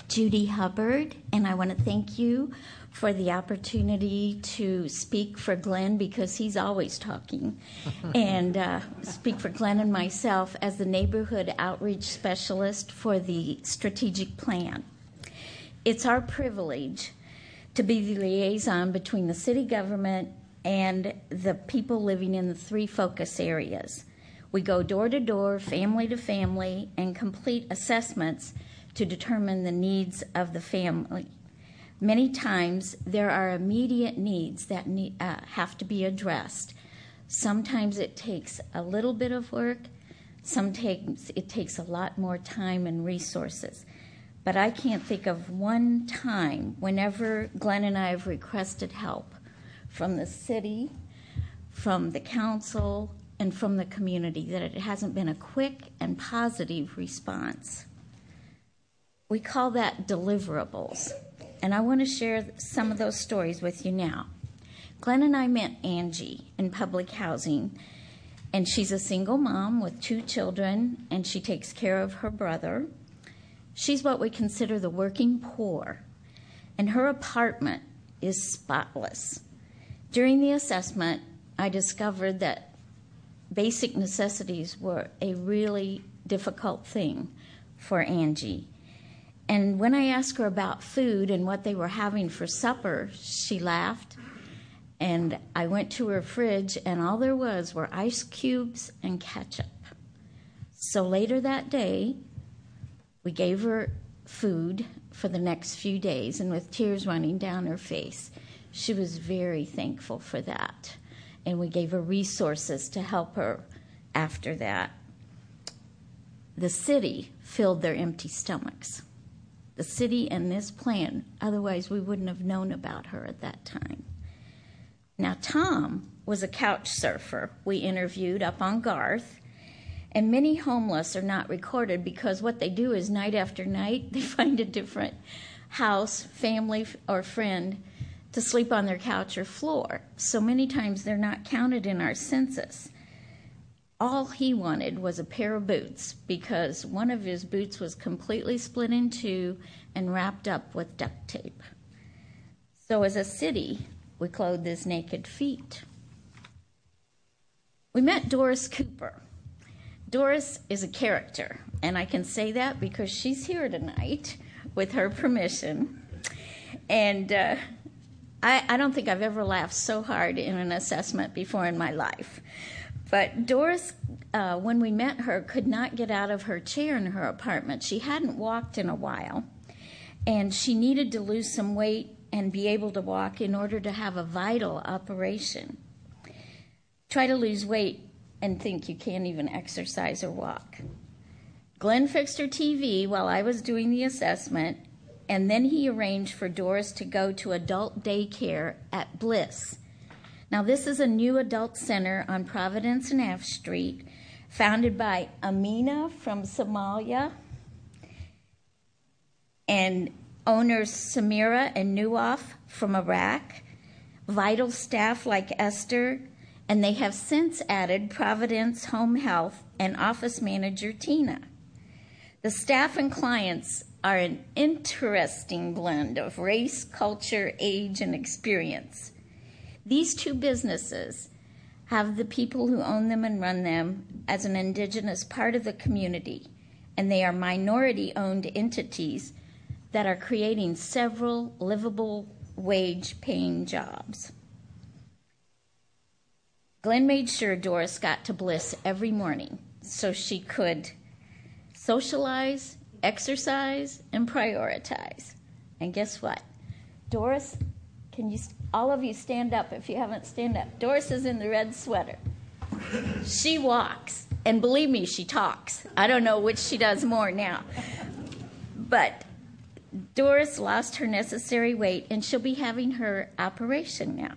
Judy Hubbard, and I want to thank you for the opportunity to speak for Glenn, because he's always talking, and speak for Glenn and myself as the Neighborhood Outreach Specialist for the strategic plan. It's our privilege to be the liaison between the city government and the people living in the 3 focus areas. We go door to door, family to family, and complete assessments to determine the needs of the family. Many times there are immediate needs that have to be addressed. Sometimes it takes a little bit of work. Sometimes it takes a lot more time and resources. But I can't think of one time whenever Glenn and I have requested help from the city, from the council, and from the community that it hasn't been a quick and positive response. We call that deliverables, and I want to share some of those stories with you now. Glenn and I met Angie in public housing, and she's a single mom with 2 children, and she takes care of her brother. She's what we consider the working poor, and her apartment is spotless. During the assessment, I discovered that basic necessities were a really difficult thing for Angie. And when I asked her about food and what they were having for supper, she laughed. And I went to her fridge, and all there was were ice cubes and ketchup. So later that day, we gave her food for the next few days, and with tears running down her face, she was very thankful for that. And we gave her resources to help her after that. The city filled their empty stomachs. The city and this plan, otherwise we wouldn't have known about her at that time. Now, Tom was a couch surfer we interviewed up on Garth, and many homeless are not recorded because what they do is night after night, they find a different house, family, or friend to sleep on their couch or floor. So many times they're not counted in our census. All he wanted was a pair of boots because one of his boots was completely split in 2 and wrapped up with duct tape. So as a city, we clothed his naked feet. We met Doris Cooper. Doris is a character, and I can say that because she's here tonight with her permission. And I don't think I've ever laughed so hard in an assessment before in my life. But Doris, when we met her, could not get out of her chair in her apartment. She hadn't walked in a while, and she needed to lose some weight and be able to walk in order to have a vital operation. Try to lose weight and think you can't even exercise or walk. Glenn fixed her TV while I was doing the assessment, and then he arranged for Doris to go to adult daycare at Bliss. Now, this is a new adult center on Providence and F Street, founded by Amina from Somalia and owners Samira and Nuaf from Iraq, vital staff like Esther, and they have since added Providence Home Health and office manager Tina. The staff and clients are an interesting blend of race, culture, age, and experience. These 2 businesses have the people who own them and run them as an indigenous part of the community, and they are minority-owned entities that are creating several livable wage-paying jobs. Glenn made sure Doris got to Bliss every morning so she could socialize, exercise, and prioritize. And guess what? Doris, can you, all of you stand up if you haven't stand up. Doris is in the red sweater. She walks, and believe me, she talks. I don't know which she does more now. But Doris lost her necessary weight, and she'll be having her operation now.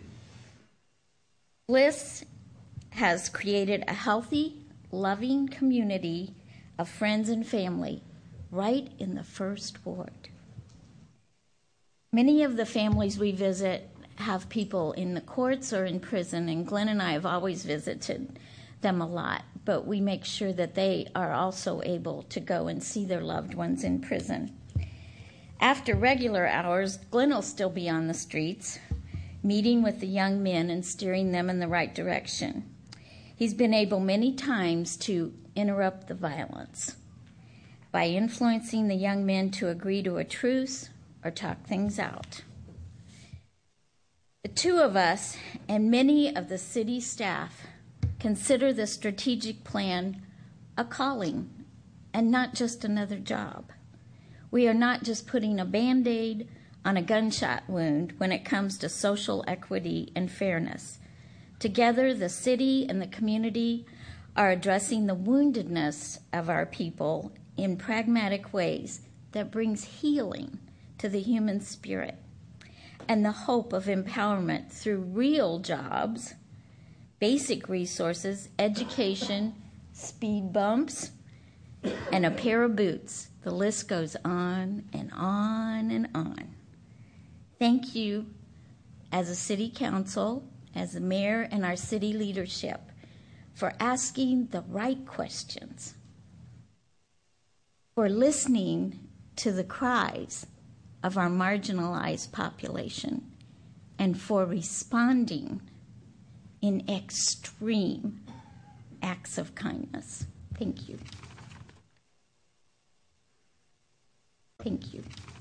Bliss has created a healthy, loving community of friends and family right in the first ward. Many of the families we visit have people in the courts or in prison, and Glenn and I have always visited them a lot, but we make sure that they are also able to go and see their loved ones in prison. After regular hours, Glenn will still be on the streets, meeting with the young men and steering them in the right direction. He's been able many times to interrupt the violence by influencing the young men to agree to a truce or talk things out. The two of us and many of the city staff consider the strategic plan a calling and not just another job. We are not just putting a Band-Aid on a gunshot wound when it comes to social equity and fairness. Together, the city and the community are addressing the woundedness of our people in pragmatic ways that brings healing to the human spirit and the hope of empowerment through real jobs, basic resources, education, speed bumps, and a pair of boots. The list goes on and on and on. Thank you as a city council, as the mayor and our city leadership for asking the right questions, for listening to the cries of our marginalized population, and for responding in extreme acts of kindness. Thank you. Thank you.